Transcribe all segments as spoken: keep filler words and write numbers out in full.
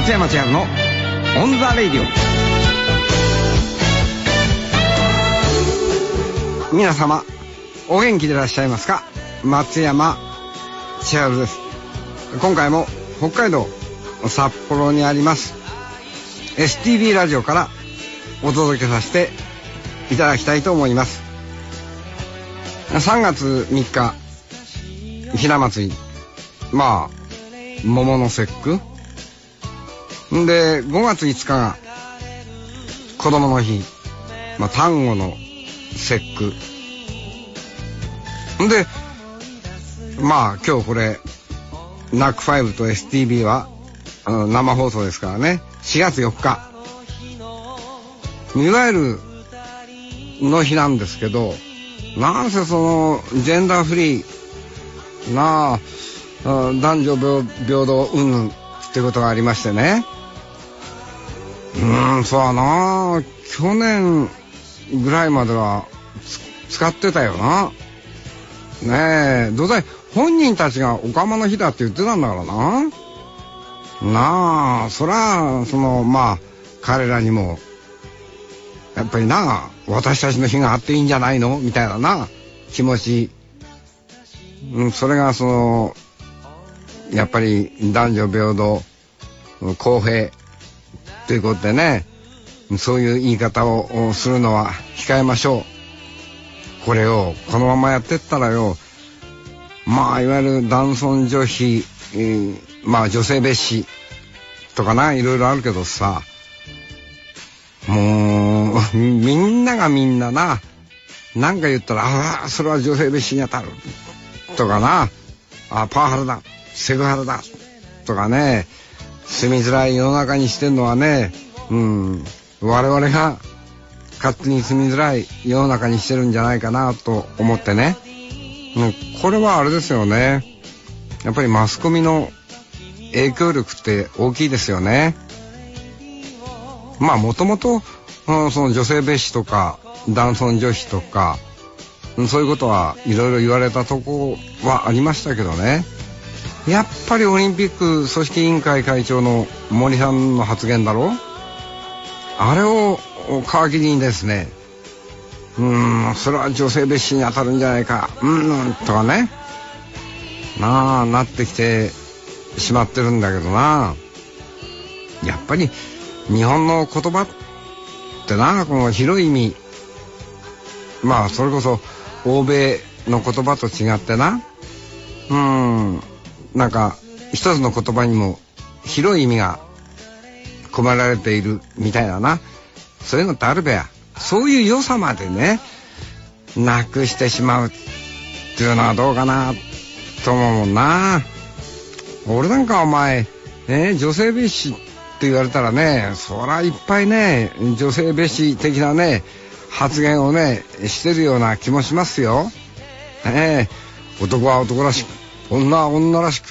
松山千春のオンザレイディオ。皆様お元気でいらっしゃいますか。松山千春です。今回も北海道札幌にあります エスティービー ラジオからお届けさせていただきたいと思います。さんがつみっかひな祭り、まあ桃の節句で、ごがついつかが子供の日、まあ端午の節句で、まあ今日これナックファイブと エスティービー はあの生放送ですからね、しがつよっかいわゆるの日なんですけど、なんせそのジェンダーフリーなあ男女平等云々ってことがありましてね。うーん、そうだな、去年ぐらいまでは使ってたよな。ねえ、どうだい本人たちがおかまの日だって言ってたんだからな。なあ、そらそのまあ彼らにもやっぱりな、私たちの日があっていいんじゃないのみたいなな気持ち、うん、それがそのやっぱり男女平等公平ということでね、そういう言い方をするのは控えましょう。これをこのままやってったらよ、まあいわゆる男尊女卑、えー、まあ女性蔑視とかな、いろいろあるけどさ、もうみんながみんなな、なんか言ったらああそれは女性蔑視に当たるとかな、あパワハラだセクハラだとかね、住みづらい世の中にしてんのはね、うん、我々が勝手に住みづらい世の中にしてるんじゃないかなと思ってね、うん、これはあれですよね、やっぱりマスコミの影響力って大きいですよね。まあもともとその女性蔑視とか男尊女卑とかそういうことはいろいろ言われたとこはありましたけどね、やっぱりオリンピック組織委員会会長の森さんの発言だろ、あれを皮切りにですね、うーんそれは女性蔑視に当たるんじゃないか、うんとかね、なあなってきてしまってるんだけどな。やっぱり日本の言葉ってな、この広い意味、まあそれこそ欧米の言葉と違ってな、うーんなんか一つの言葉にも広い意味が込められているみたいなな、そういうのってあるべや。そういう良さまでねなくしてしまうっていうのはどうかなと思うもんな。俺なんかお前ね、女性蔑視って言われたらね、そらいっぱいね女性蔑視的なね発言をねしてるような気もしますよ。ねえ、男は男らしく女は女らしく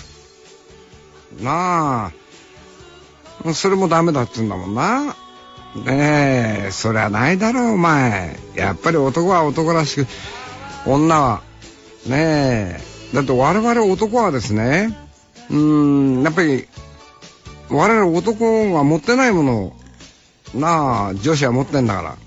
なあ、それもダメだって言うんだもんな。ねえ、そりゃないだろうお前。やっぱり男は男らしく女はねえ、だって我々男はですね、うーんやっぱり我々男が持ってないものをなあ女子は持ってんだから、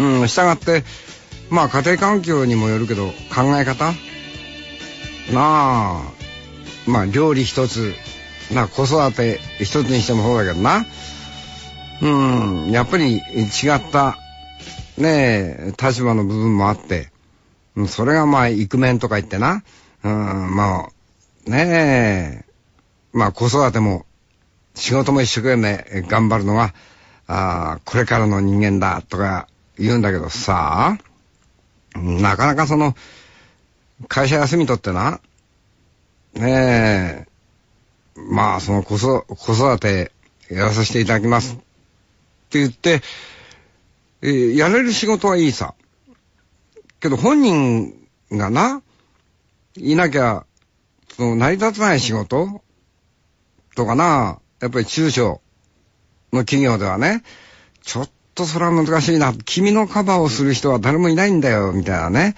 うん、従ってまあ家庭環境にもよるけど考え方なあ、まあ料理一つな、子育て一つにしてもそうだけどな、うんやっぱり違ったねえ立場の部分もあって、それがまあイクメンとか言ってな、うんまあねえ、まあ子育ても仕事も一生懸命頑張るのがあこれからの人間だとか言うんだけどさ、なかなかその会社休み取ってな、ねえ、まあその子育てやらさせていただきますって言って、えー、やれる仕事はいいさ。けど本人がないなきゃその成り立たない仕事とかな、やっぱり中小の企業ではね、ちょっとそれは難しいな、君のカバーをする人は誰もいないんだよみたいなね。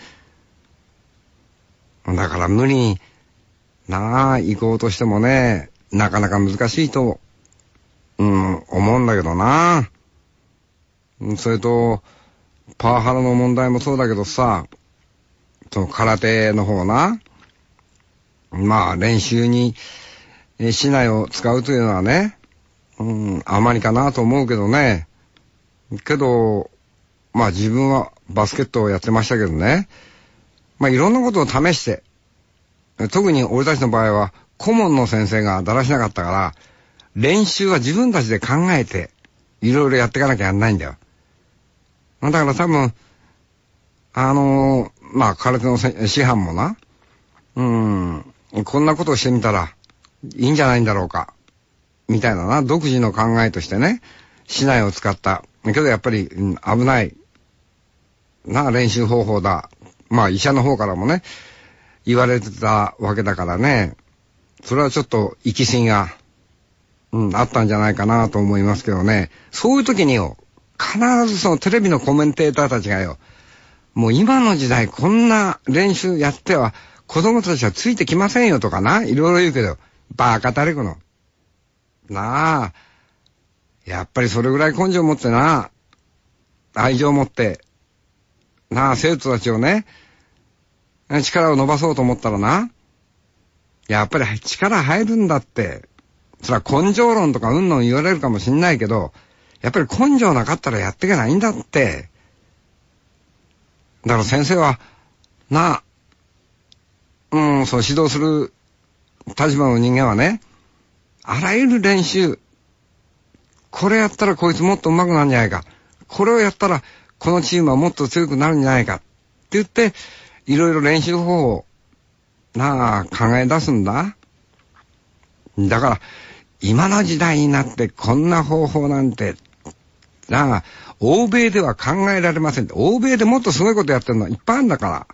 だから無理になあ行こうとしてもね、なかなか難しいとん、思うんだけどな。それと、パワハラの問題もそうだけどさ、その空手の方な。まあ練習に竹刀を使うというのはね、うん、あまりかなと思うけどね。けど、まあ自分はバスケットをやってましたけどね。まあいろんなことを試して、特に俺たちの場合は顧問の先生がだらしなかったから、練習は自分たちで考えて、いろいろやっていかなきゃやんないんだよ。だから多分、あのー、まあ空手の師範もな、うん、こんなことをしてみたらいいんじゃないんだろうか、みたいなな、独自の考えとしてね、竹刀を使った。けどやっぱり、うん、危ない、な、練習方法だ。まあ医者の方からもね、言われてたわけだからね、それはちょっと行き過ぎが、うん、あったんじゃないかなと思いますけどね。そういう時によ、必ずそのテレビのコメンテーターたちがよ、もう今の時代こんな練習やっては子供たちはついてきませんよとかな、いろいろ言うけど、バカたれくの。なあ、やっぱりそれぐらい根性持ってな、愛情持って、なあ、生徒たちをね、力を伸ばそうと思ったらな、やっぱり力入るんだって。それは根性論とかうんのん言われるかもしんないけど、やっぱり根性なかったらやっていけないんだって。だから先生は、なあ、うん、そう指導する立場の人間はね、あらゆる練習、これやったらこいつもっと上手くなるんじゃないか。これをやったらこのチームはもっと強くなるんじゃないか。って言って、いろいろ練習方法を、なあ、考え出すんだ。だから、今の時代になってこんな方法なんて、なあ、欧米では考えられません。欧米でもっとすごいことやってるのはいっぱいあるんだから。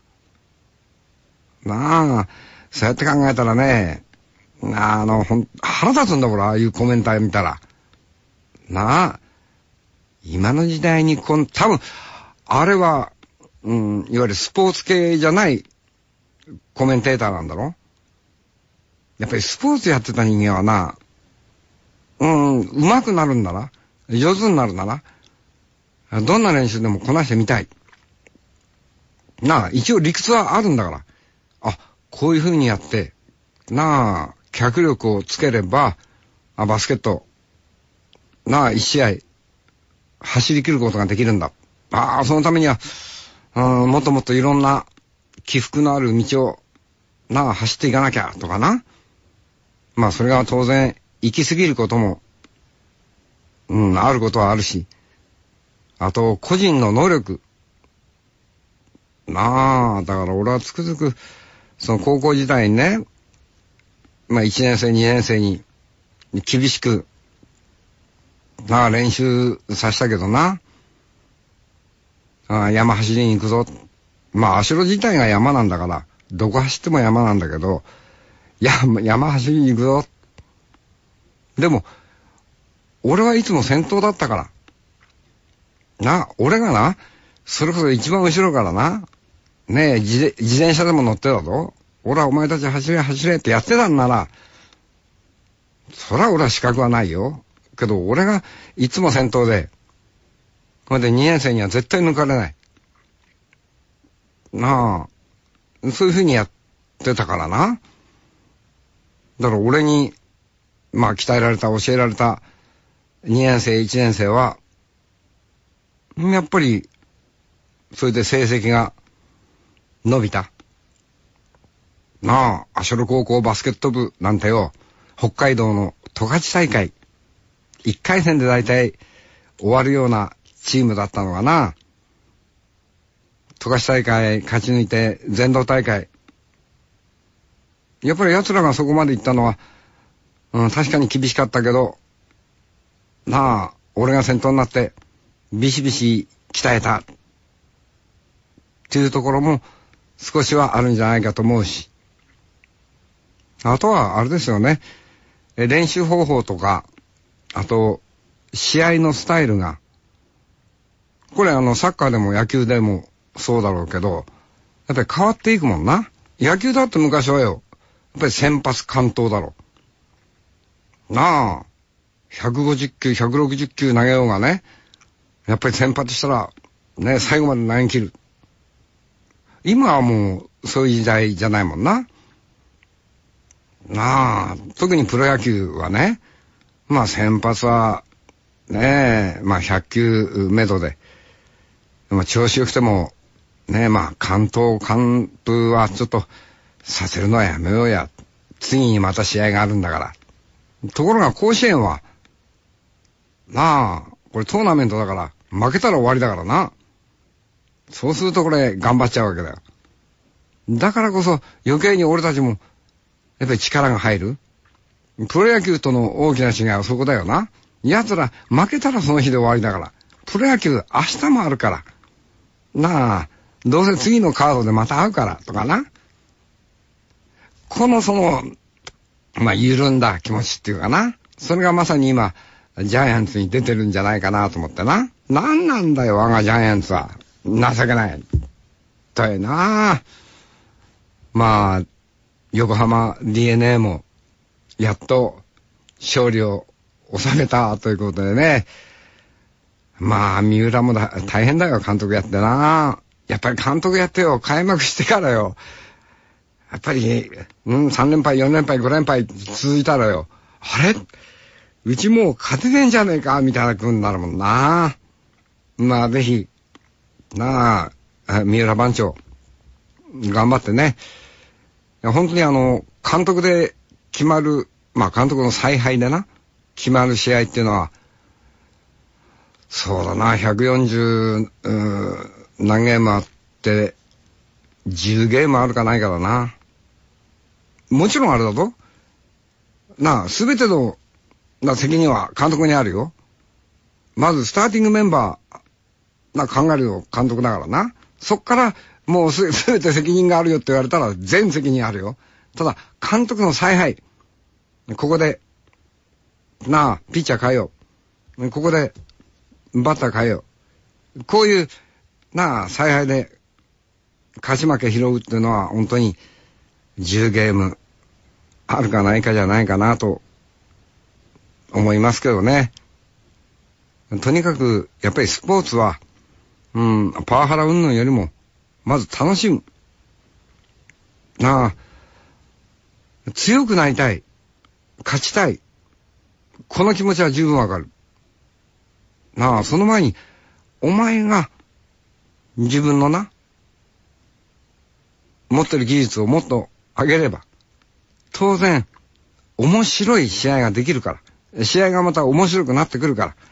なあ、そうやって考えたらね、あの、ほん、腹立つんだ、ほら、ああいうコメンター見たら。なあ、今の時代にこん、多分、あれは、うん、いわゆるスポーツ系じゃないコメンテーターなんだろ。やっぱりスポーツやってた人間はな、うん、上手くなるんだな。上手になるんだな。どんな練習でもこなしてみたい。なあ、一応理屈はあるんだから。あ、こういう風にやって、なあ、脚力をつければ、あ、バスケット、なあ、一試合、走り切ることができるんだ。ああ、そのためには、うん、もっともっといろんな起伏のある道を、なあ、走っていかなきゃ、とかな。まあ、それが当然、行き過ぎることも、うん、あることはあるし、あと、個人の能力。なあ、だから俺はつくづく、その高校時代にね、まあいちねん生、にねん生に厳しく、なあ練習させたけどな。ああ、山走りに行くぞ。まあ足路自体が山なんだから、どこ走っても山なんだけど、や、山走りに行くぞ。でも、俺はいつも先頭だったから。な、俺がな、それこそ一番後ろからな、ねえ、自, 自転車でも乗ってたぞ。俺はお前たち走れ走れってやってたんなら、そりゃ俺は資格はないよ。けど俺がいつも先頭で、これでにねん生には絶対抜かれない。なあ、そういう風にやってたからな。だから俺に、まあ鍛えられた、教えられたにねん生、いちねん生は、やっぱり、それで成績が伸びた。なあ、足寄高校バスケット部なんてよ、北海道の十勝大会、いっかい戦で大体終わるようなチームだったのかな。十勝大会勝ち抜いて全道大会。やっぱり奴らがそこまで行ったのは、うん、確かに厳しかったけど、なあ、俺が先頭になってビシビシ鍛えたっていうところも少しはあるんじゃないかと思うし、あとはあれですよね、練習方法とか、あと試合のスタイルが、これあのサッカーでも野球でもそうだろうけど、やっぱり変わっていくもんな。野球だって昔はよ、やっぱり先発完投だろなあ。 ひゃくごじゅっきゅう、ひゃくろくじゅっきゅう投げようがね、やっぱり先発したら、ね、最後まで投げ切る。今はもう、そういう時代じゃないもんな。なあ、特にプロ野球はね、まあ先発は、ねえ、まあひゃく球目処で、まあ調子良くても、ねえ、まあ完投、完封はちょっとさせるのはやめようや。次にまた試合があるんだから。ところが甲子園は、なあ、これトーナメントだから、負けたら終わりだからな。そうするとこれ頑張っちゃうわけだよ。だからこそ余計に俺たちも、やっぱり力が入る。プロ野球との大きな違いはそこだよな。奴ら負けたらその日で終わりだから。プロ野球明日もあるから。なあ、どうせ次のカードでまた会うからとかな。このその、まあ緩んだ気持ちっていうかな。それがまさに今、ジャイアンツに出てるんじゃないかなと思ってな。なんなんだよ、我がジャイアンツは。情けない。だよな。まあ、横浜 ディーエヌエー も、やっと、勝利を収めたということでね。まあ、三浦もだ大変だよ、監督やってな。やっぱり監督やってよ、開幕してからよ。やっぱり、うん、さん連敗、よん連敗、ご連敗続いたらよ。あれうちもう勝てねえんじゃねえかみたいな風になるもんな。まあ、ぜひ、なあ、三浦番長、頑張ってね。いや本当にあの、監督で決まる、まあ監督の采配でな、決まる試合っていうのは、そうだな、ひゃくよんじゅう、う何ゲームあって、じゅうゲームあるかないかだな。もちろんあれだぞ。なあ、すべての、な、責任は監督にあるよ。まず、スターティングメンバー、な、考えるよ、監督だからな。そっから、もうす、すべて責任があるよって言われたら、全責任あるよ。ただ、監督の采配。ここで、なあ、ピッチャー変えよう。ここで、バッター変えよう。こういう、なあ、采配で、勝ち負け拾うっていうのは、本当に、じゅうゲーム、あるかないかじゃないかなと、思いますけどね。とにかく、やっぱりスポーツは、うん、パワハラ云々よりも、まず楽しむ。なあ、強くなりたい。勝ちたい。この気持ちは十分わかる。なあ、その前に、お前が、自分のな、持ってる技術をもっと上げれば、当然、面白い試合ができるから。試合がまた面白くなってくるから。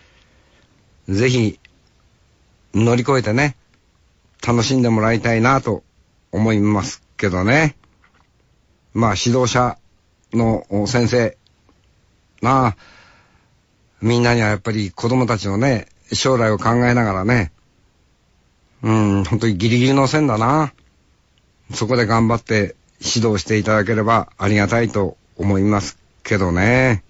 ぜひ、乗り越えてね、楽しんでもらいたいなと思いますけどね。まあ指導者の先生、なあ、みんなにはやっぱり子供たちのね、将来を考えながらね、うん、本当にギリギリの線だな。そこで頑張って指導していただければありがたいと思いますけどね。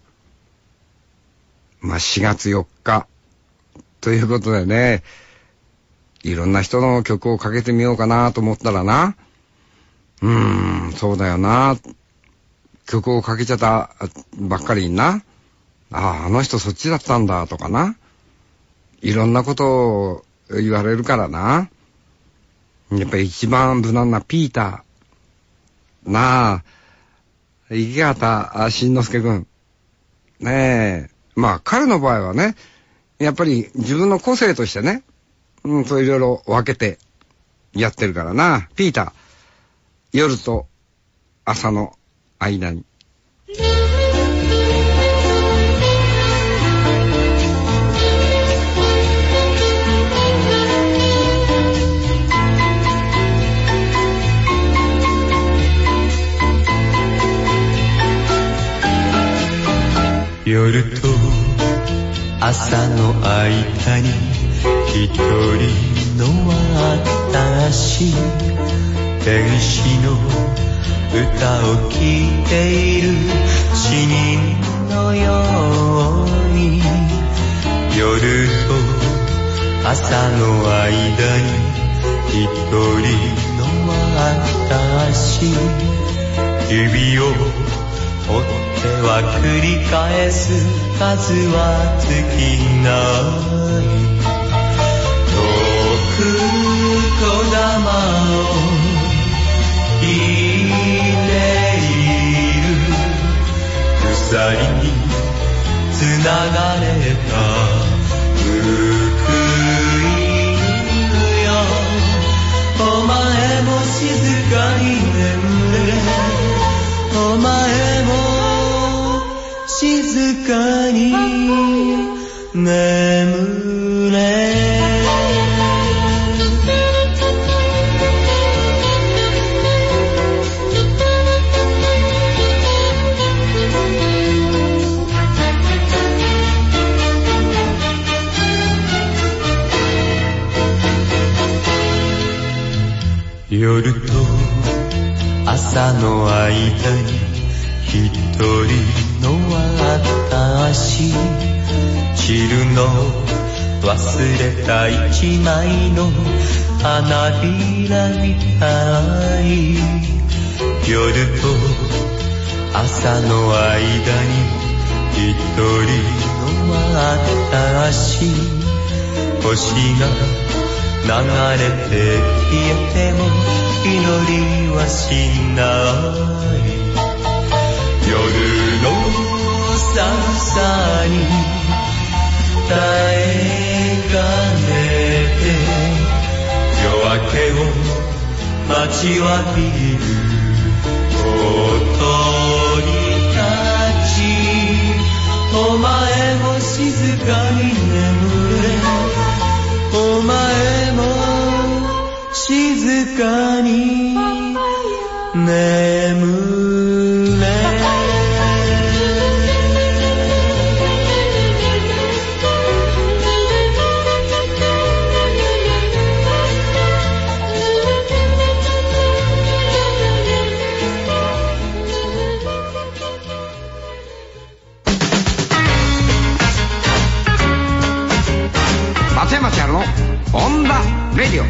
まあしがつよっかということでね、いろんな人の曲をかけてみようかなと思ったらな。うーん、そうだよな。曲をかけちゃったばっかりにな。ああ、あの人そっちだったんだとかな。いろんなことを言われるからな。やっぱり一番無難なピーター。なあ、池畑慎之介くん。ねえ。まあ彼の場合はね、やっぱり自分の個性としてね、うん、そういろいろ分けてやってるからな。ピーター、夜と朝の間に。 夜と朝の間に一人の私、天使の歌を聴いている死人のように、夜と朝の間に一人の私、指を折っては繰り返す数は尽きない遠くこだまを引いている鎖につながれた報いよお前も静かに眠れお前も静かに眠れ夜と朝の間に一人の私散るの忘れた一枚の花びらみたい夜と朝の間に一人の私星が流れて消えても祈りはしない夜の寒さに耐えかねて夜明けを待ちわびる小鳥たちお前も静かに眠れお前も静かに眠れ松山千春のオンダレディオ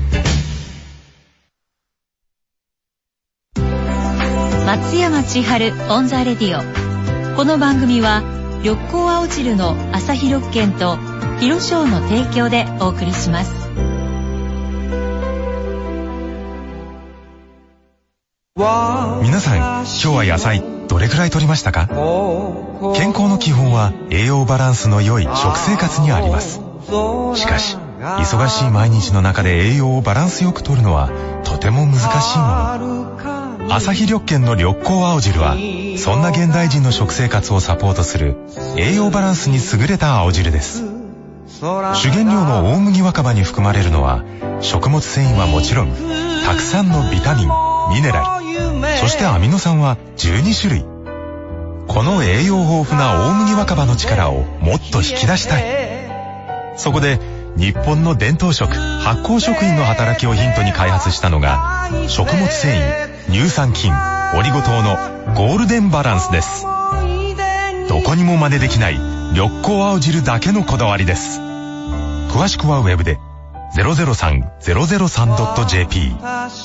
松山千春オンザレディオこの番組は緑光青汁の朝日緑券と広商の提供でお送りします。 皆さん今日は野菜どれくらい摂りましたか？健康の基本は栄養バランスの良い食生活にあります。しかし忙しい毎日の中で栄養をバランスよく摂るのはとても難しいもの。朝日緑券の緑光青汁はそんな現代人の食生活をサポートする栄養バランスに優れた青汁です。主原料の大麦若葉に含まれるのは食物繊維はもちろんたくさんのビタミン、ミネラル、そしてアミノ酸はじゅうにしゅるい。この栄養豊富な大麦若葉の力をもっと引き出したい。そこで日本の伝統食発酵食品の働きをヒントに開発したのが食物繊維、乳酸菌、オリゴ糖のゴールデンバランスです。どこにも真似できない緑光青汁だけのこだわりです。詳しくはウェブで ゼロゼロさん ゼロゼロさん ドット ジェーピー。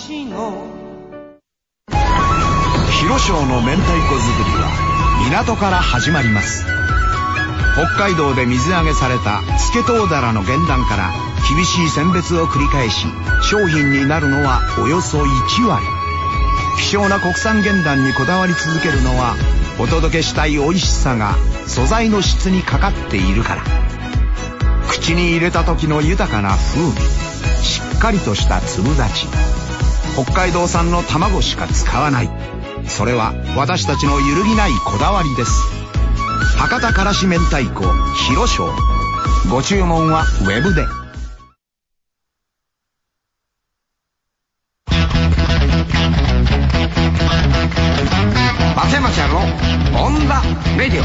広商の明太子作りは港から始まります。北海道で水揚げされたスケトウダラの原卵から厳しい選別を繰り返し商品になるのはおよそいちわり。希少な国産原卵にこだわり続けるのはお届けしたい美味しさが素材の質にかかっているから。口に入れた時の豊かな風味、しっかりとした粒立ち、北海道産の卵しか使わない。それは私たちの揺るぎないこだわりです。博多からし明太子広商。ご注文はウェブで。 松山千春のオンダレディオ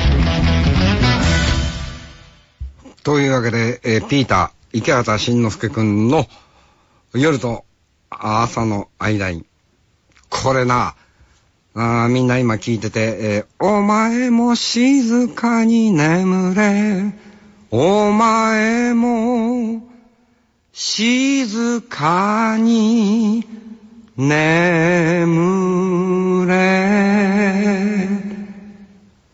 というわけで、えー、ピーター池畑慎之介くんの夜と朝の間にこれなあ、みんな今聞いてて、えー、お前も静かに眠れ、お前も静かに眠れ。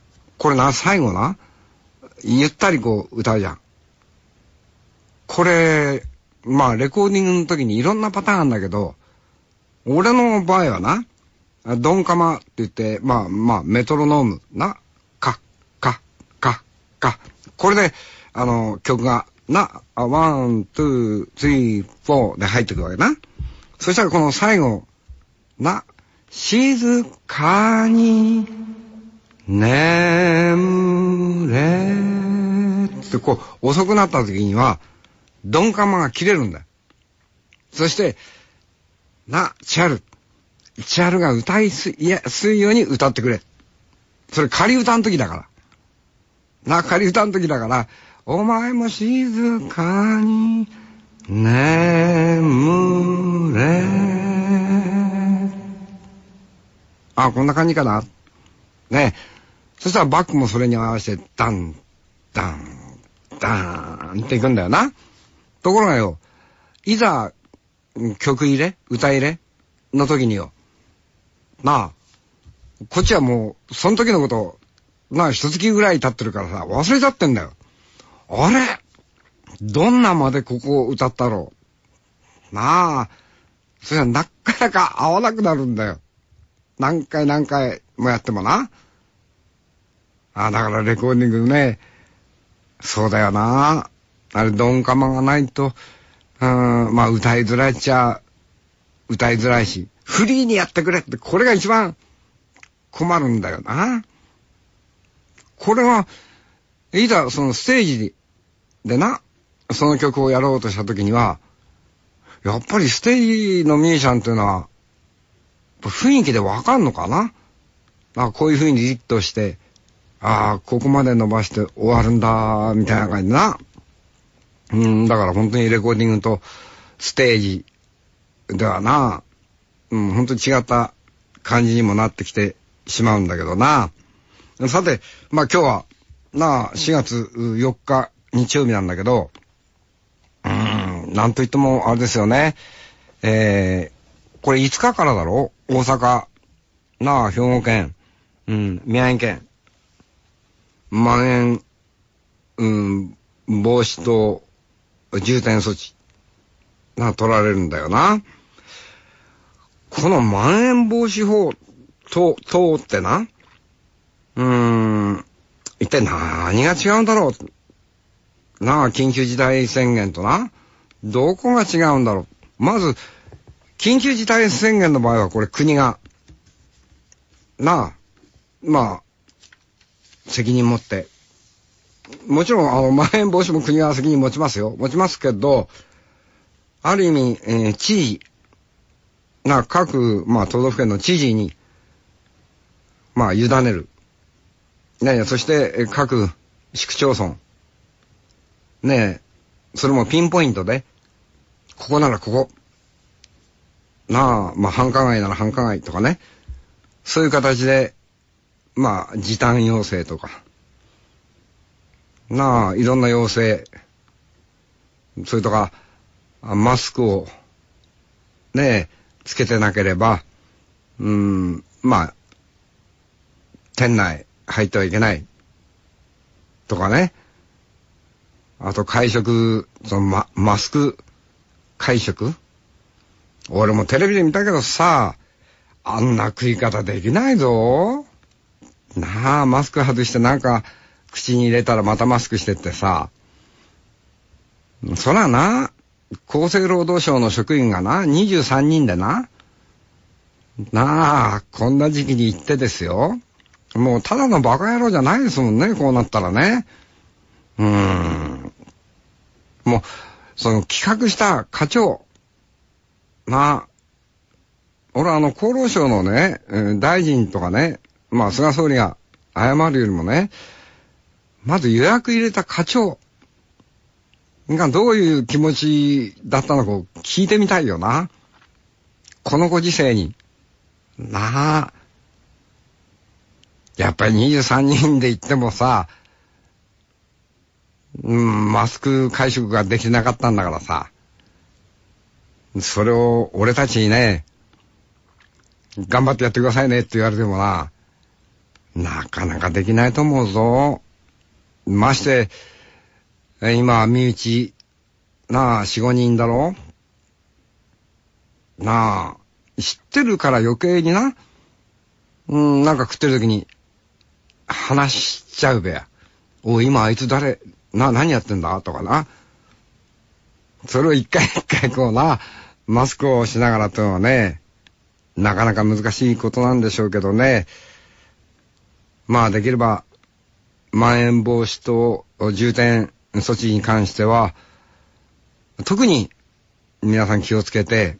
これな、最後な、ゆったりこう歌うじゃん。これ、まあレコーディングの時にいろんなパターンあるんだけど、俺の場合はな、ドンカマって言って、まあまあメトロノームな、カッカッカッカッ。これで、あの、曲が、な、ワン、ツー、スリー、フォーで入ってくるわけな。そしたらこの最後、な、静かに眠れってこう遅くなった時には、ドンカマが切れるんだよ。そして、な、チャル。チャルが歌いす、いや、すいように歌ってくれ。それ仮歌の時だから。な、仮歌の時だから、お前も静かに眠れ。あ、こんな感じかな。ね。そしたらバックもそれに合わせて、ダン、ダン、ダーンっていくんだよな。ところがよ、いざ、曲入れ歌入れの時によ。なあ、こっちはもう、その時のこと、なあ、一月ぐらい経ってるからさ、忘れちゃってんだよ。あれどんなまでここを歌ったろう。なあ、それはなかなか合わなくなるんだよ。何回何回もやってもな。ああ、だからレコーディングね、そうだよな。あれ、ドンカマがないと、うん、まあ歌いづらいっちゃ、歌いづらいし、フリーにやってくれって、これが一番困るんだよな。これは、いざそのステージでな、その曲をやろうとした時には、やっぱりステージのミュージシャンっていうのは、雰囲気でわかんのかな。あ、こういう風にリットして、ああ、ここまで伸ばして終わるんだ、みたいな感じな。うん、だから本当にレコーディングとステージではな、うん、本当に違った感じにもなってきてしまうんだけどな。さて、まあ今日は、なあ、しがつよっか日曜日なんだけど、うーん、なんといってもあれですよね。えー、これいつかからだろ？大阪、なあ、兵庫県、うん、宮城県、まん延、うん、防止と重点措置が取られるんだよな。このまん延防止法と、とってな、うーん、一体何が違うんだろう。なあ、緊急事態宣言とな、どこが違うんだろう。まず、緊急事態宣言の場合はこれ国が、なあ、まあ、責任持って、もちろん、あの、まん延防止も国が責任持ちますよ。持ちますけど、ある意味、えー、知事、な、各、まあ、都道府県の知事に、まあ、委ねる。ねえ、そして、えー、各市区町村。ねえ、それもピンポイントで、ここならここ。なあ、まあ、繁華街なら繁華街とかね。そういう形で、まあ、時短要請とか。なあ、いろんな要請。それとか、マスクを、ねえ、つけてなければ、うーん、まあ、店内入ってはいけない。とかね。あと会食、そのマ、マスク会食？俺もテレビで見たけどさ、あんな食い方できないぞ。なあ、マスク外してなんか口に入れたらまたマスクしてってさ。そらな、厚生労働省の職員がな、にじゅうさんにんでな、なあ、こんな時期に行ってですよ。もうただのバカ野郎じゃないですもんね、こうなったらね。うーん。もう、その企画した課長。なあ、俺はあの厚労省のね、大臣とかね、まあ菅総理が謝るよりもね、まず予約入れた課長がどういう気持ちだったのかを聞いてみたいよな。このご時世に。なあ。やっぱりにじゅうさんにんで行ってもさ、うん、マスク会食ができなかったんだからさ。それを俺たちにね、頑張ってやってくださいねって言われてもな、 なかなかできないと思うぞ。まして、今、身内、なあ、四五人だろ。なあ、知ってるから余計にな、うん、なんか食ってる時に、話しちゃうべや。おい、今あいつ誰、な、何やってんだとかな。それを一回一回こうな、マスクをしながらというのはね、なかなか難しいことなんでしょうけどね。まあできれば、まん延防止等重点措置に関しては、特に皆さん気をつけて、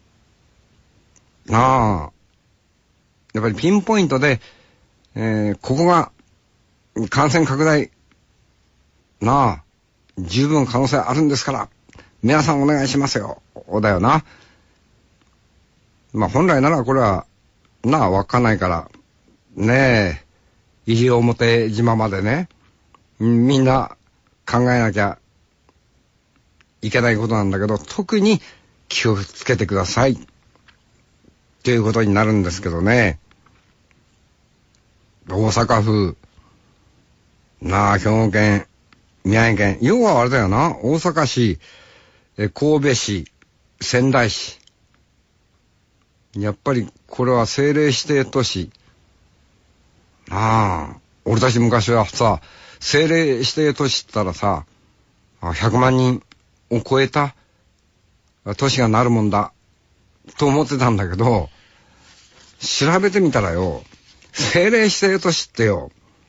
なあ、やっぱりピンポイントで、えー、ここが感染拡大、なあ、十分可能性あるんですから、皆さんお願いしますよ。だよな。まあ本来ならこれは、なあ、わかんないから、ねえ、西表島までね、みんな考えなきゃいけないことなんだけど、特に気をつけてください。っていうことになるんですけどね。大阪府、なあ、兵庫県、宮城県、要はあれだよな、大阪市、え神戸市、仙台市。やっぱりこれは政令指定都市。ああ、俺たち昔はさ、政令指定都市って言ったらさ、ひゃくまんにんを超えた都市がなるもんだ、と思ってたんだけど、調べてみたらよ、政令指定都市ってよ、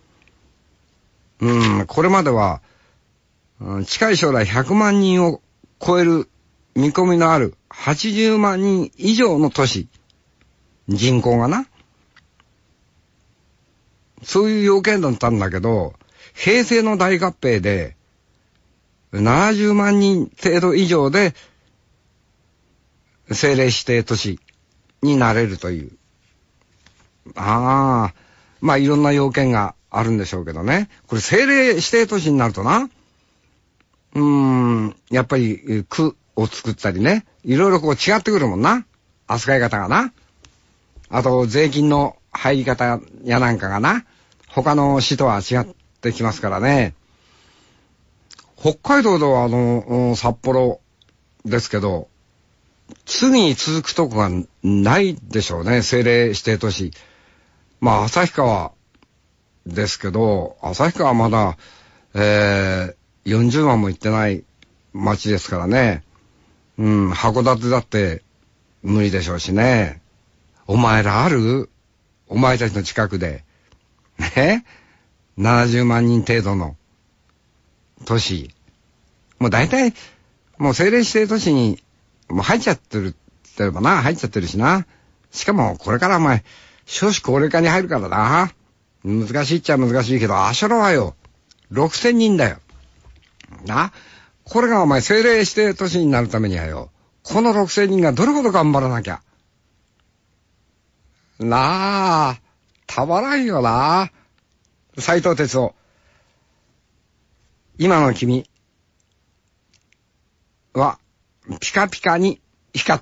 うん、これまでは、うん、近い将来ひゃくまんにんを超える見込みのあるはちじゅうまんにん以上の都市、人口がな、そういう要件だったんだけど、平成の大合併でななじゅうまんにん程度以上で政令指定都市になれるという。ああ、まあいろんな要件があるんでしょうけどね。これ政令指定都市になるとな、うーん、やっぱり区を作ったりね、いろいろこう違ってくるもんな。扱い方がな。あと税金の入り方やなんかがな、他の市とは違ってきますからね。北海道ではあの、札幌ですけど、次に続くとこがないでしょうね、政令指定都市。まあ、旭川ですけど、旭川はまだ、えー、よんじゅうまんも行ってない町ですからね。うん、函館だって無理でしょうしね。お前らある？お前たちの近くで。ね？ななじゅうまんにん程度の都市。もう大体、もう政令指定都市にもう入っちゃってるって言えばな、入っちゃってるしな。しかもこれからお前、少子高齢化に入るからな。難しいっちゃ難しいけど、アショロはよ、ろくせんにんだよ。な。これがお前政令指定都市になるためにはよ、このろくせんにんがどれほど頑張らなきゃ。なあ、たまらんよな。斉藤哲夫。今の君は、ピカピカに光って。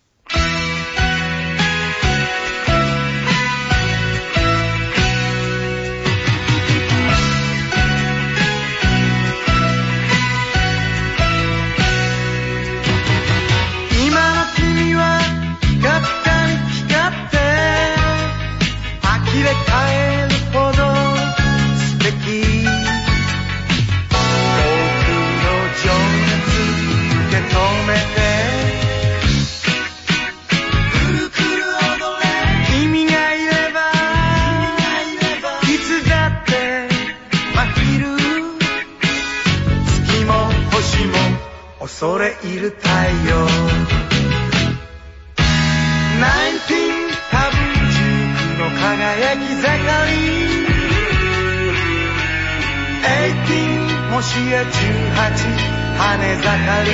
恐れ入る太陽ナインティーン多分じゅうくの輝き盛りエイティーンもしやじゅうはち羽盛り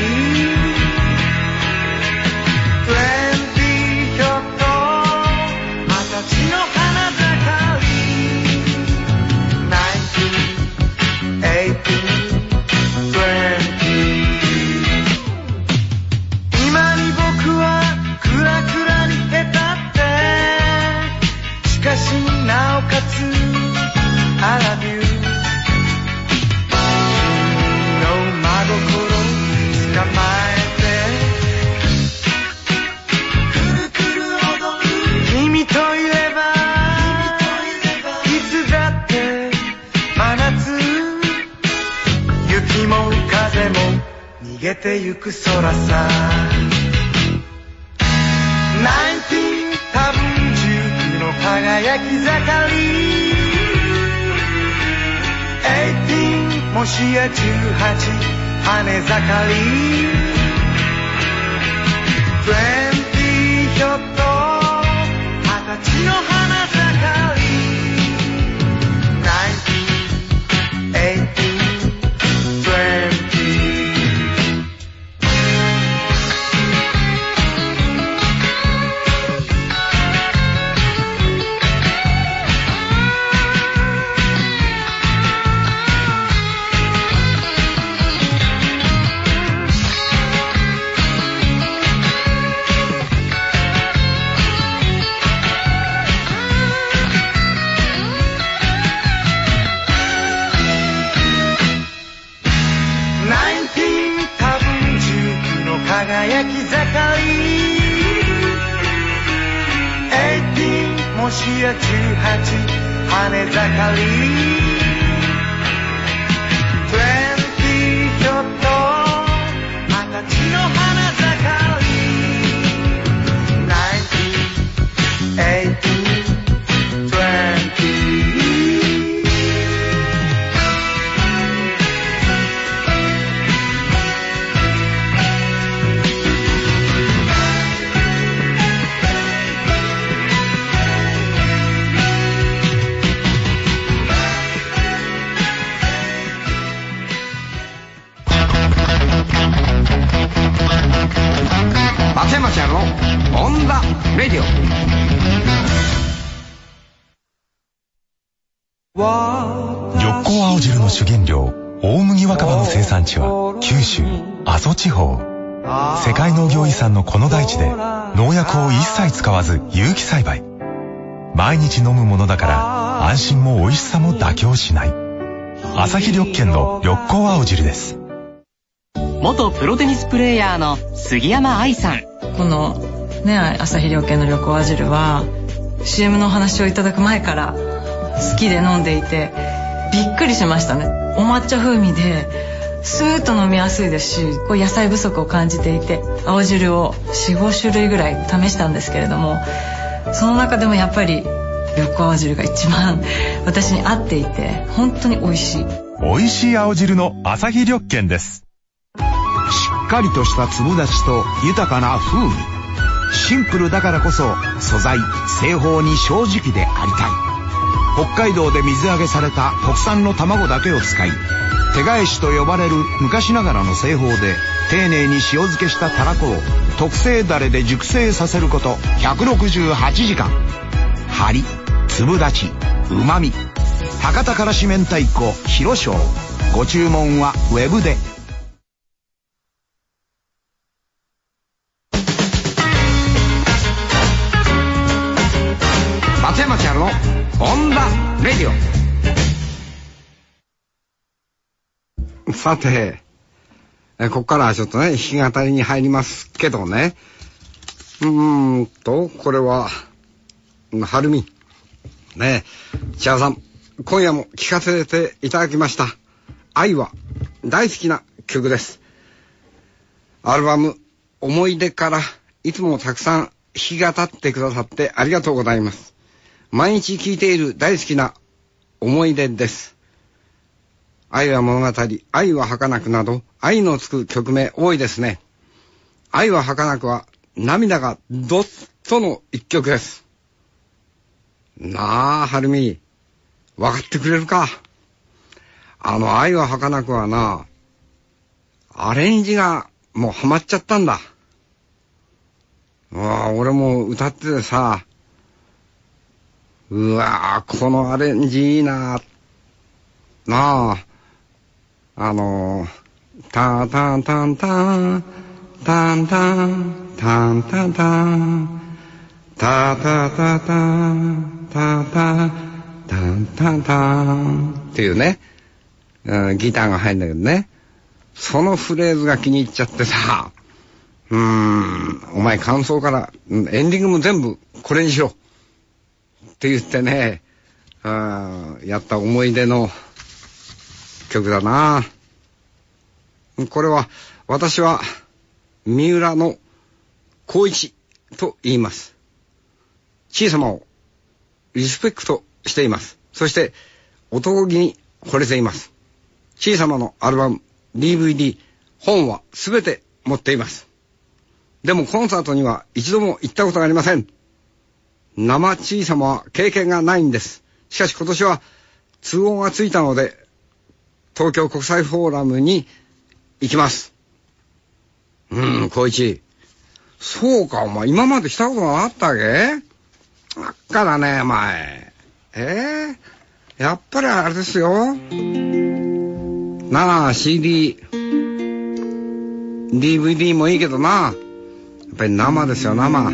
トゥエンティーひょっと二十歳の花盛りナインティーンエイティーントゥエンティークラクラにへたってしかしなおかつ風も逃げてゆく空さ。ナインティーン多分じゅうきゅうの輝き盛り、エイティーンもしやじゅうはち羽盛り、トゥエンティーひょっと二十歳の花盛り、ナインティーン、エイティーン、トゥエンティー。輝き盛り、エイティーンもしやじゅうはち羽盛り、トゥエンティーひょっと二十歳の花盛り、ナインティーン、エイティーン、トゥエンティー。 松山千春のオンザレディオ。 緑光青汁の主原料大麦若葉の生産地は九州阿蘇地方。世界農業遺産のこの大地で農薬を一切使わず有機栽培。毎日飲むものだから安心も美味しさも妥協しない。アサヒ緑健の緑光青汁です。 元プロテニスプレーヤーの杉山愛さん。 このね、アサヒ緑健の緑光青汁は シーエム のお話をいただく前から好きで飲んでいてびっくりしましたね。お抹茶風味でスーッと飲みやすいですし、こう野菜不足を感じていて青汁を よん,ご 種類ぐらい試したんですけれども、その中でもやっぱり緑光青汁が一番私に合っていて本当に美味しい。 美味しい青汁のアサヒ緑健です。 しっかりとした粒立ちと豊かな風味、シンプルだからこそ素材製法に正直でありたい。北海道で水揚げされた国産の卵だけを使い、手返しと呼ばれる昔ながらの製法で丁寧に塩漬けしたたらこを特製ダレで熟成させることひゃくろくじゅうはちじかん。張り、粒立ち、うまみ、博多からし明太子広翔。ご注文はウェブで。 松山千春のオンザレディオ。さて、えここからはちょっとね弾き語りに入りますけどね、うーんとこれははるみねえ、千春さん今夜も聴かせていただきました愛は大好きな曲です。アルバム思い出からいつもたくさん弾き語ってくださってありがとうございます。毎日聴いている大好きな思い出です。愛は物語、愛は儚くなど愛のつく曲名多いですね。愛は儚くは涙がどっとの一曲です。なあはるみ分かってくれるか。あの愛は儚くはな、アレンジがもうハマっちゃったんだ。うわ俺も歌っててさ、うわーこのアレンジいいななあ、あのタンタンタンタンタンタンタンタンタンタタタタタタタンタンタンっていうね、うん、ギターが入るんだけどね、そのフレーズが気に入っちゃってさ、うーんお前感想からエンディングも全部これにしろって言ってね、あやった思い出の曲だな。 これは私は三浦の光一と言います。小さまをリスペクトしています。そして男気に惚れています。小さまのアルバム、ディーブイディー、本はすべて持っています。でもコンサートには一度も行ったことがありません。生小さまは経験がないんです。しかし今年は都合がついたので東京国際フォーラムに行きます。うん、光一。そうか、お前今までしたことがあったわけ？あっからね、お前。えー、やっぱりあれですよ。なあ、シーディー、ディーブイディー もいいけどな。やっぱり生ですよ、生。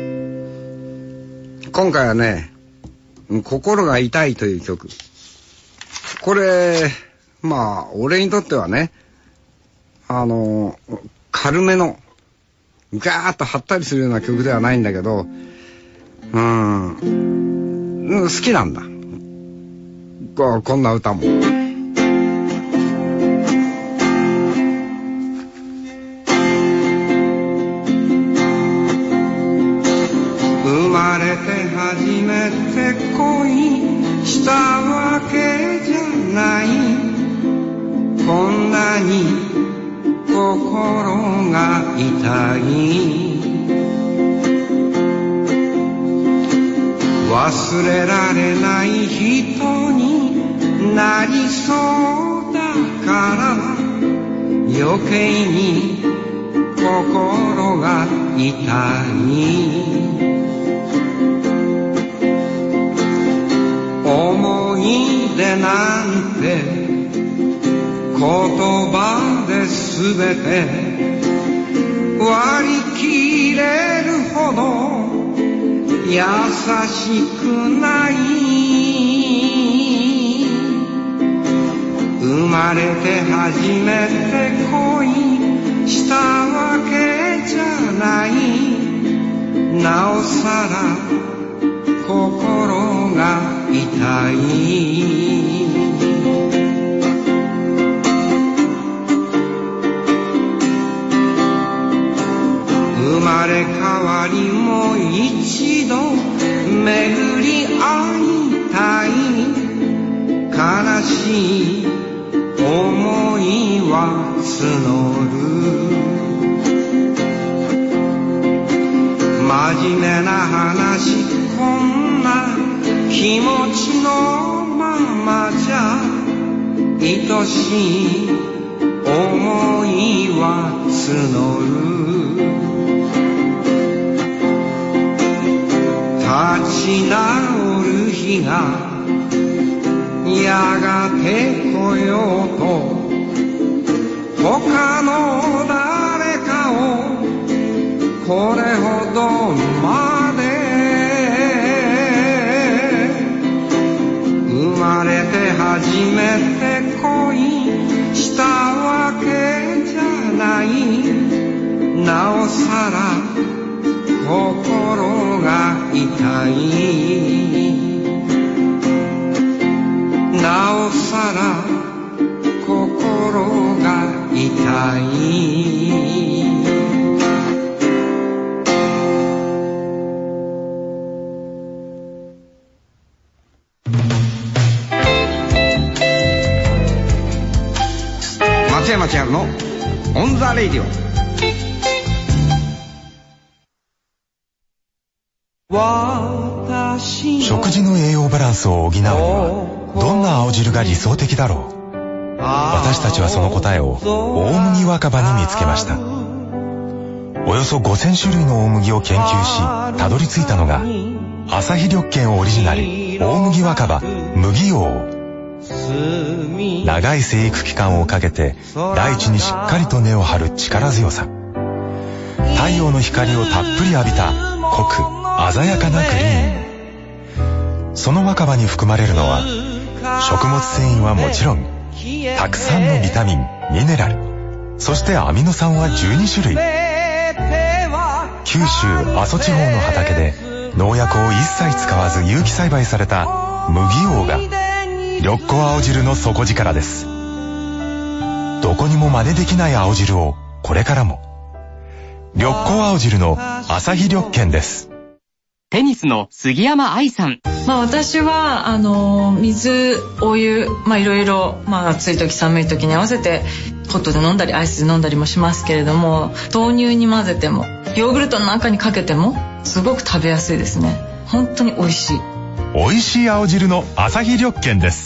今回はね、心が痛いという曲。これ、まあ、俺にとってはね、あの、軽めの、ガーッと張ったりするような曲ではないんだけど、うん、好きなんだ。こ, こんな歌も。生まれて初めて恋したわけじゃない。こんなに心が痛い。忘れられない人になりそうだから余計に心が痛い。思い出なんて言葉で全て割り切れるほど優しくない。生まれて初めて恋したわけじゃない。なおさら心が痛い。生まれ変わりも一度巡り会いたい。悲しい思いは募る。真面目な話、こんな気持ちのままじゃ愛しい思いは募る。立ち直る日がやがて来ようと他の誰かをこれほどまで生まれて初めて恋したわけじゃない。なおさら心が痛い。なおさら心が痛い。松山千春のオンザレイディオ。 食事の栄養バランスを補うにはどんな青汁が理想的だろう。私たちはその答えを大麦若葉に見つけました。およそごせん種類の大麦を研究したどり着いたのが朝日緑見オリジナル大麦若葉麦王。長い生育期間をかけて大地にしっかりと根を張る力強さ。太陽の光をたっぷり浴びた濃く鮮やかなグリーン。その若葉に含まれるのは食物繊維はもちろんたくさんのビタミン、ミネラル、そしてアミノ酸はじゅうに種類。九州阿蘇地方の畑で農薬を一切使わず有機栽培された麦王が緑子青汁の底力です。 どこにも真似できない青汁をこれからも。緑光青汁のアサヒ緑券です。 テニスの杉山愛さん。 まあ私はあの水、お湯、まあいろいろ、まあ暑い時寒い時に合わせてホットで飲んだりアイスで飲んだりもしますけれども、豆乳に混ぜてもヨーグルトの中にかけてもすごく食べやすいですね。本当に美味しい。 美味しい青汁のアサヒ緑券です。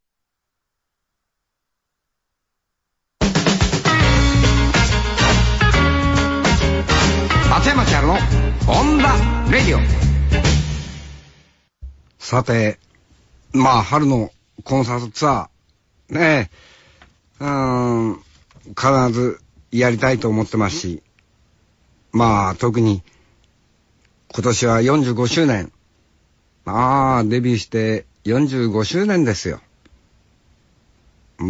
松山千春のオンダレディオ。さて、まあ春のコンサートツアーねえ、うーん、必ずやりたいと思ってますし、まあ特に今年はよんじゅうごしゅうねん、ああデビューしてよんじゅうごしゅうねんですよ。うん、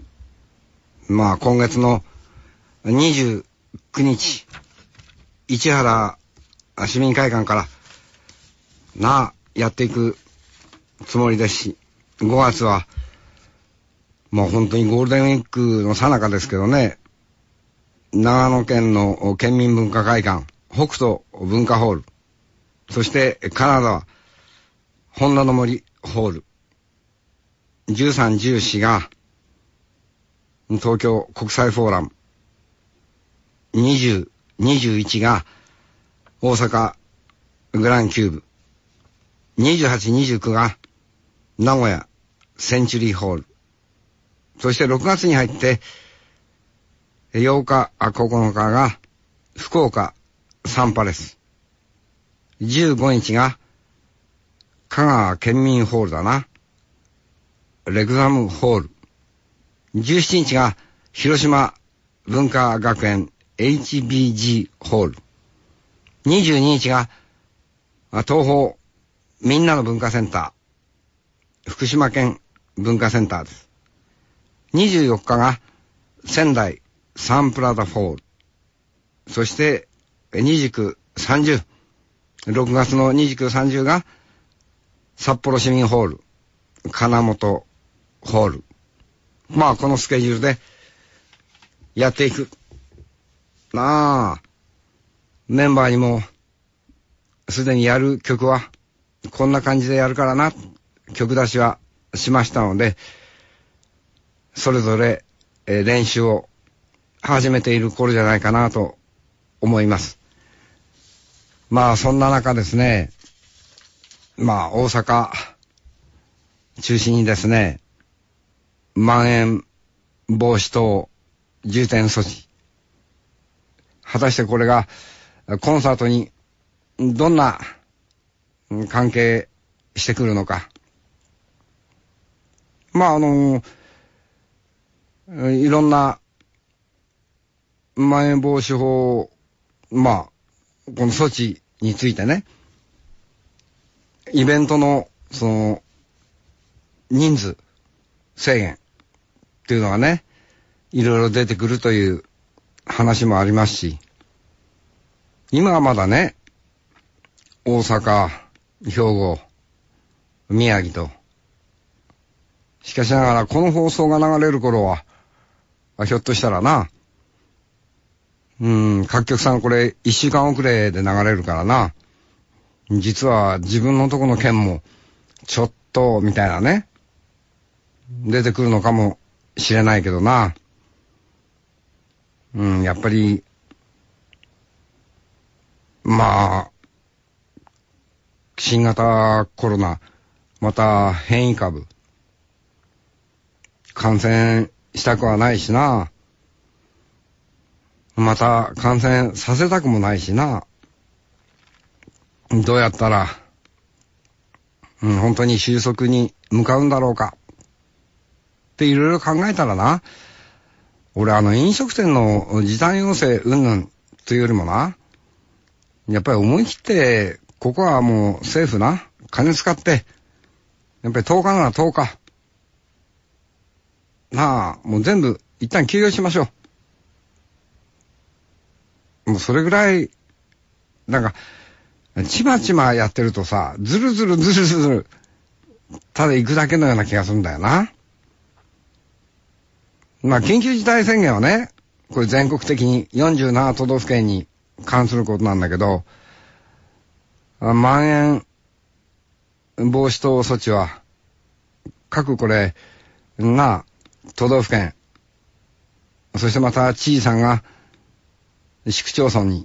まあ今月のにじゅうくにち、市原市民会館からなあやっていくつもりですし、ごがつはもう本当にゴールデンウィークの最中ですけどね、長野県の県民文化会館、北斗文化ホール、そしてカナダは本田の森ホール、じゅうさん、じゅうよんが東京国際フォーラム、にじゅう、にじゅういちが大阪グランキューブ、にじゅうはち、にじゅうくが名古屋センチュリーホール、そしてろくがつに入ってようか、ここのかが福岡サンパレス、じゅうごにちが香川県民ホールだな、レクザムホール、じゅうしちにちが広島文化学園 エイチビージー ホール、にじゅうににちが東宝みんなの文化センター、福島県文化センターです。にじゅうよっかが仙台サンプラザホール、そしてにじゅうく、さんじゅう、ろくがつのにじゅうく、さんじゅうが札幌市民ホール、金本ホール、まあこのスケジュールでやっていくなあ。メンバーにもすでにやる曲はこんな感じでやるからな、曲出しはしましたので、それぞれ、えー、練習を始めている頃じゃないかなと思います。まあそんな中ですね、まあ大阪中心にですね、まん延防止等重点措置、果たしてこれがコンサートにどんな関係してくるのか。まああのいろんなまん延防止法、まあこの措置についてね、イベントのその人数制限っていうのがね、いろいろ出てくるという話もありますし、今はまだね、大阪、兵庫、宮城と、しかしながらこの放送が流れる頃は、ひょっとしたらな、うん、各局さんこれ一週間遅れで流れるからな、実は自分のとこの県もちょっとみたいなね、出てくるのかもしれないけどな。うん、やっぱりまあ新型コロナ、また変異株、感染したくはないしな、また感染させたくもないしな、どうやったら、うん、本当に収束に向かうんだろうかっていろいろ考えたらな、俺あの飲食店の時短要請云々というよりもな、やっぱり思い切ってここはもう政府な、金使ってやっぱりとおかならとおかなあ、もう全部一旦休業しましょう。もうそれぐらいなんかちまちまやってるとさ、ずるずるずるずるただ行くだけのような気がするんだよな。 まあ、緊急事態宣言はね、これ全国的によんじゅうなな都道府県に関することなんだけど、まん延防止等措置は、各これが都道府県、そしてまた知事さんが市区町村に、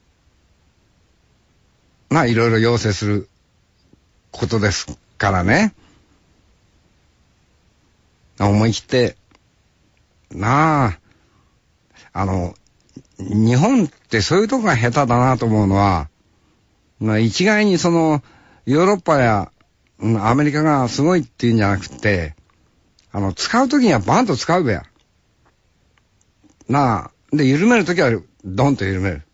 まあいろいろ要請することですからね。思い切って、なあ、あの、日本ってそういうとこが下手だなと思うのは、まあ一概にその、ヨーロッパやアメリカがすごいっていうんじゃなくて、あの、使うときにはバンと使うべや。なあ、で、緩めるときはドンと緩める。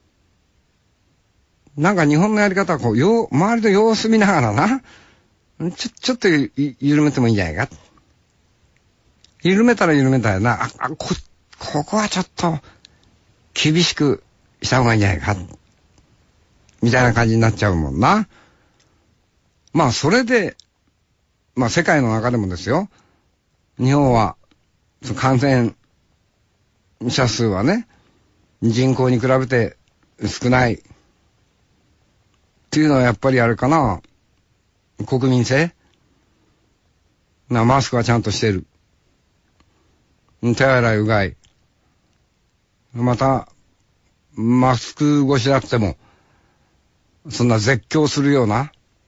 なんか日本のやり方はこう、よ、周りの様子見ながらな、ちょ、ちょっと緩めてもいいんじゃないか。緩めたら緩めたらな、あ、あこ、ここはちょっと、厳しくした方がいいんじゃないか。みたいな感じになっちゃうもんな。まあ、それで、まあ、世界の中でもですよ。日本は、感染者数はね、人口に比べて少ない。っていうのはやっぱりあれかな。国民性な、マスクはちゃんとしてる。手洗いうがい。また、マスク越しだっても、そんな絶叫するような、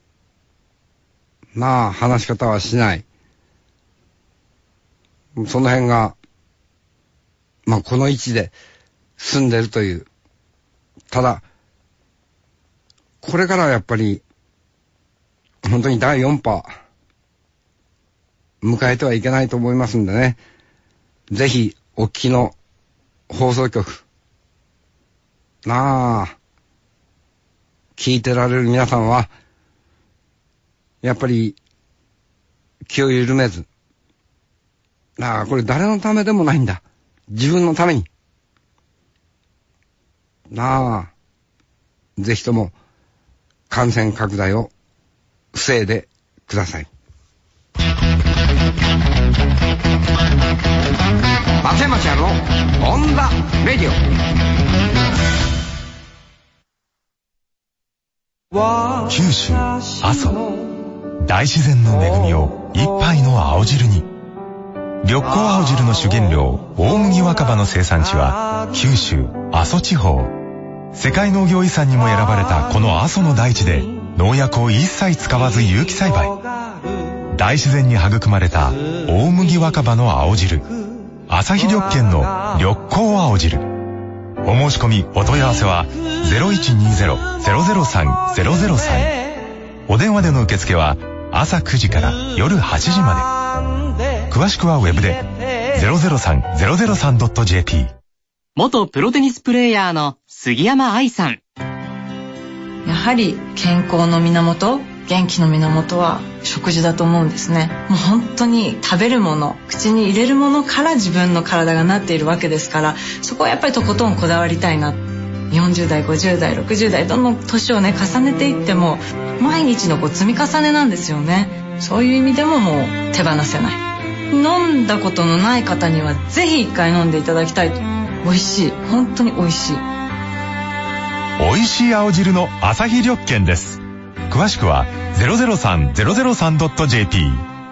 まあ、話し方はしない。その辺が、まあ、この位置で住んでるという。ただ、これからはやっぱり、本当にだいよん波、迎えてはいけないと思いますんでね。ぜひ、お聞きの放送局、なあ、聞いてられる皆さんは、やっぱり、気を緩めず、なあ、これ誰のためでもないんだ。自分のために。なあ、ぜひとも、感染拡大を防いでください。松山千春のオンザレディオ。九州阿蘇、大自然の恵みを一杯の青汁に。緑光青汁の主原料大麦若葉の生産地は九州阿蘇地方。世界農業遺産にも選ばれたこの阿蘇の大地で農薬を一切使わず有機栽培。大自然に育まれた大麦若葉の青汁。アサヒ緑健の緑光青汁。お申し込みお問い合わせは ゼロいちにゼロ ゼロゼロさん ゼロゼロさん。お電話での受付は朝くじから夜はちじまで。詳しくはウェブで ゼロゼロさん ゼロゼロさん ドット ジェーピー。 元プロテニスプレーヤーの杉山愛さん。 やはり健康の源、元気の源は食事だと思うんですね。もう本当に食べるもの、口に入れるものから自分の体がなっているわけですから、そこはやっぱりとことんこだわりたいな。よんじゅう代、ごじゅう代、ろくじゅう代、どんどん年をね重ねていっても毎日のこう積み重ねなんですよね。そういう意味でももう手放せない。飲んだことのない方にはぜひ一回飲んでいただきたい。美味しい、本当に美味しい。 美味しい青汁のアサヒ緑健です。詳しくは ゼロゼロさん ゼロゼロさん ドット ジェーピー。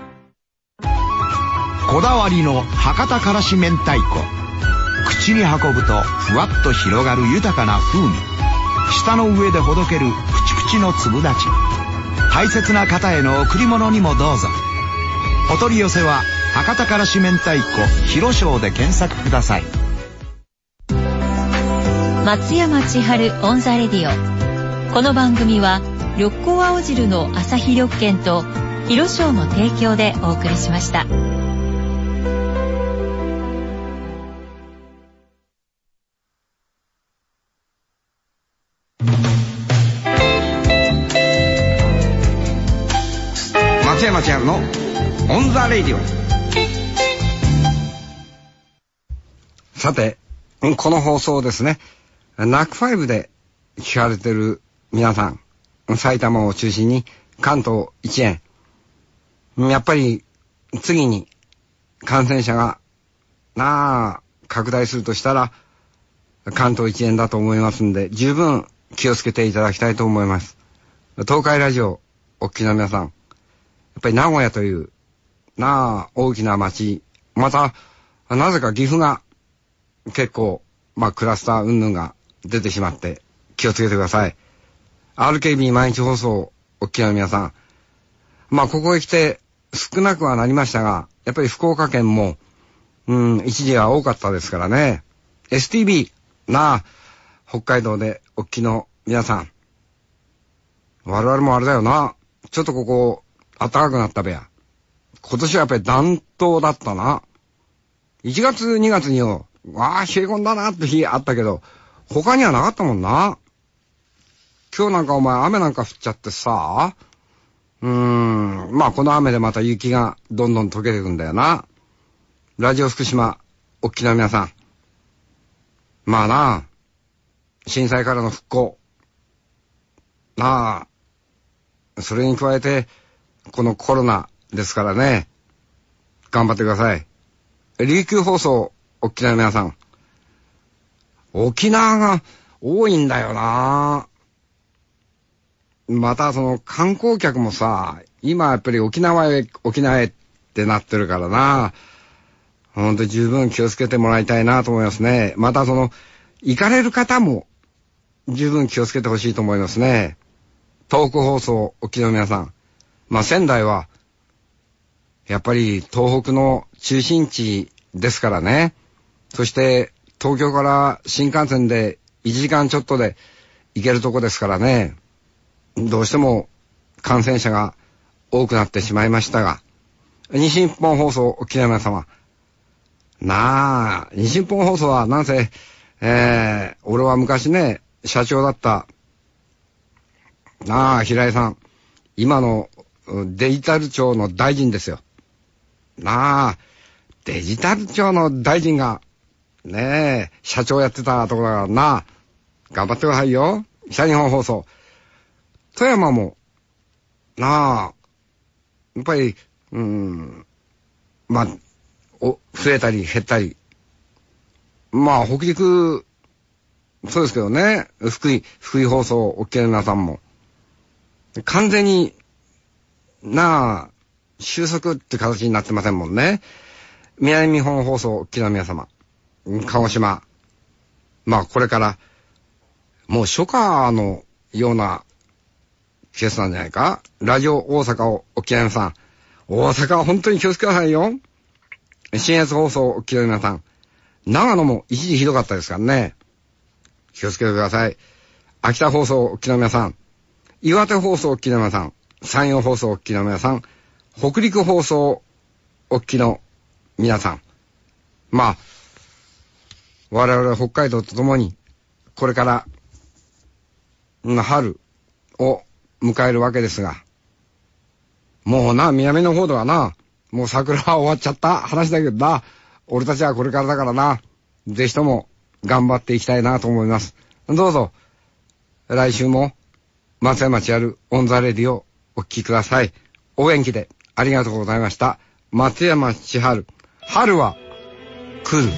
こだわりの博多からし明太子。口に運ぶとふわっと広がる豊かな風味。舌の上でほどけるプチプチの粒立ち。大切な方への贈り物にもどうぞ。お取り寄せは博多からし明太子広商で検索ください。 松山千春オンザレディオ。この番組は緑光青汁のアサヒ緑健と広商の提供でお送りしました。 松山千春のオンザレディオ。さて、この放送ですね、ナックファイブで聞かれてる皆さん、埼玉を中心に関東一円、やっぱり次に感染者がなあ拡大するとしたら関東一円だと思いますんで、十分気をつけていただきたいと思います。東海ラジオお聞きの皆さん、やっぱり名古屋というなあ大きな町、またなぜか岐阜が結構まあクラスター云々が出てしまって気をつけてください。 アールケービー 毎日放送お聞きの皆さん、まあここへ来て少なくはなりましたが、やっぱり福岡県もうん一時は多かったですからね。 エスティービー なあ北海道でお聞きの皆さん、我々もあれだよな、ちょっとここ暖かくなったべや。今年はやっぱり暖冬だったな。いちがつにがつによ、わあ冷え込んだなって日あったけど、他にはなかったもんな。今日なんかお前雨なんか降っちゃってさ、うーんまあこの雨でまた雪がどんどん溶けていくんだよな。ラジオ福島お聞きの皆さん、まあな震災からの復興なあ、それに加えてこのコロナですからね、頑張ってください。琉球放送お聞きの皆さん、沖縄が多いんだよな。またその観光客もさ、今やっぱり沖縄へ沖縄へってなってるからな、ほんと十分気をつけてもらいたいなと思いますね。またその行かれる方も十分気をつけてほしいと思いますね。東北放送お聞きの皆さん、まあ仙台はやっぱり東北の中心地ですからね。そして東京から新幹線でいちじかんちょっとで行けるとこですからね。どうしても感染者が多くなってしまいましたが、西日本放送お聞きの皆様、なあ西日本放送はなんせ、えー、俺は昔ね社長だったなあ平井さん、今のデジタル庁の大臣ですよ。なあデジタル庁の大臣がねえ社長やってたところだからな、頑張ってくださいよ。北日本放送富山もなあやっぱりうーんまあお増えたり減ったり、まあ北陸そうですけどね、福井福井放送お聞きの皆さんも完全になあ収束って形になってませんもんね。南日本放送お聞きの皆様、鹿児島、まあこれからもう初夏のような季節なんじゃないか。ラジオ大阪をお聞きの皆さん、大阪は本当に気をつけてくださいよ。信越放送お聞きの皆さん、長野も一時ひどかったですからね、気をつけてください。秋田放送お聞きの皆さん、岩手放送お聞きの皆さん、山陽放送お聞きの皆さん、北陸放送お聞きの皆さん、まあ我々北海道とともにこれから春を迎えるわけですが、もうな南の方ではなもう桜は終わっちゃった話だけどな、俺たちはこれからだからな、ぜひとも頑張っていきたいなと思います。どうぞ来週も松山千春オンザレディをお聞きください。お元気でありがとうございました。松山千春、春は来る。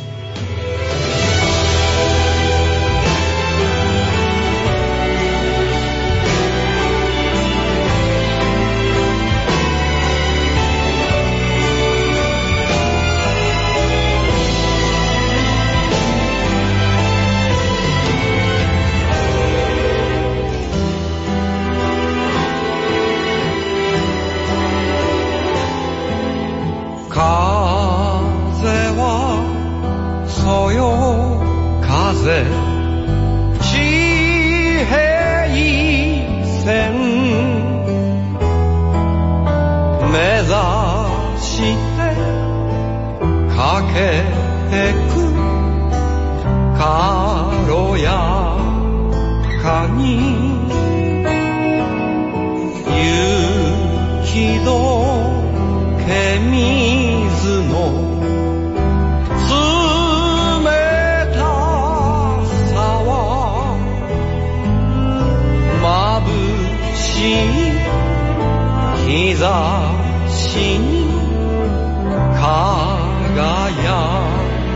地平線目指して駆けてく軽やかに雪解け水の日差しに輝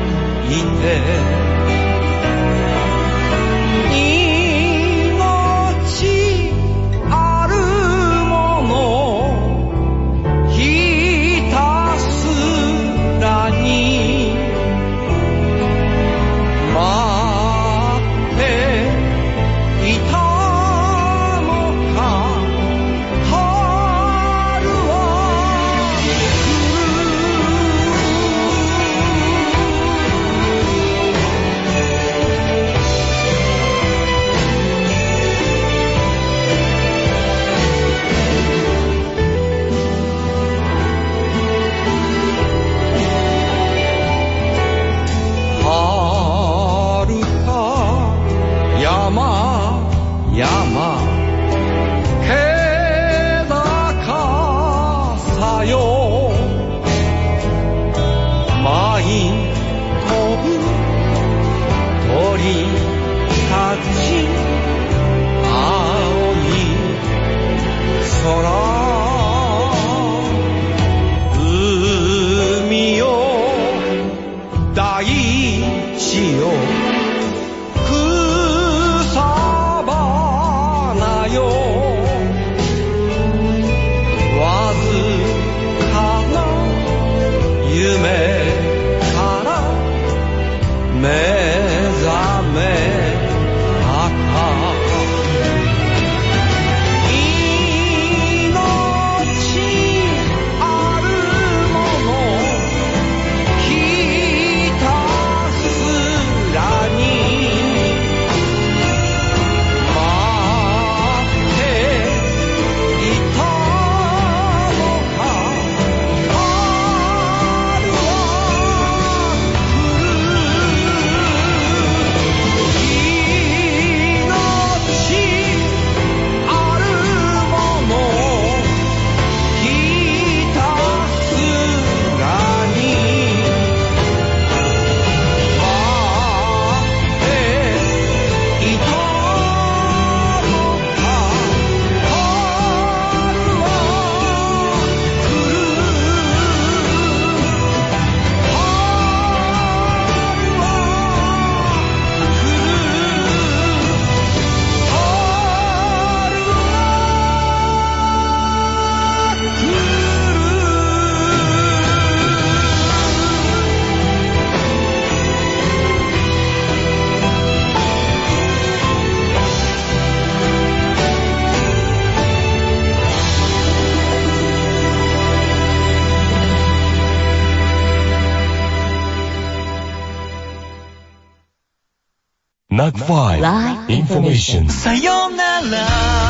ナックファイブ Information。 さよなら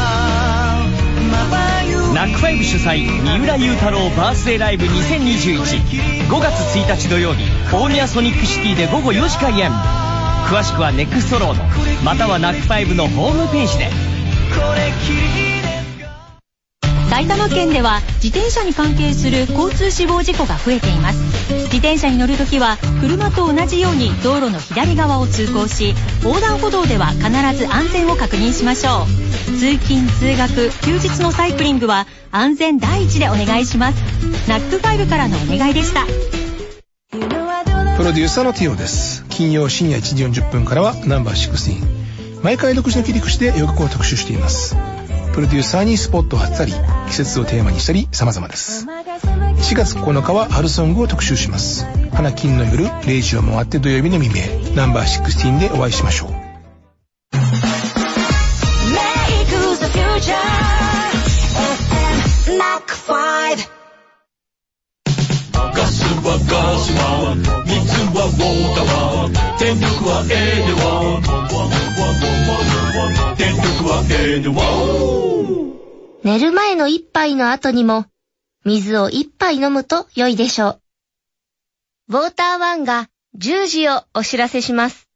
ナックファイブ主催三浦雄太郎バースデーライブにせんにじゅういち ごがつついたち土曜日大宮ソニックシティで午後よじ開演。詳しくはネクストロードまたはナックファイブのホームページで。 埼玉県では自転車に関係する交通死亡事故が増えています。自転車に乗るときは車と同じように道路の左側を通行し、横断歩道では必ず安全を確認しましょう。通勤通学休日のサイクリングは安全第一でお願いします。ナックファイブからのお願いでした。 プロデューサーのティオです。金曜深夜いちじよんじゅっぷんからはナンバーじゅうろく。毎回独自の切り口で洋楽を特集しています。プロデューサーにスポットを当てたり季節をテーマにしたり様々です。しがつここのかは春ソングを特集します。花金の夜れいじを回って土曜日の未明ナンバーじゅうろくでお会いしましょう。 ガスはガスワン、水はウォーターワン、電力はエネワン、電力はエネワン。 寝る前の一杯の後にも水を一杯飲むと良いでしょう。ウォーターワンがじゅうじをお知らせします。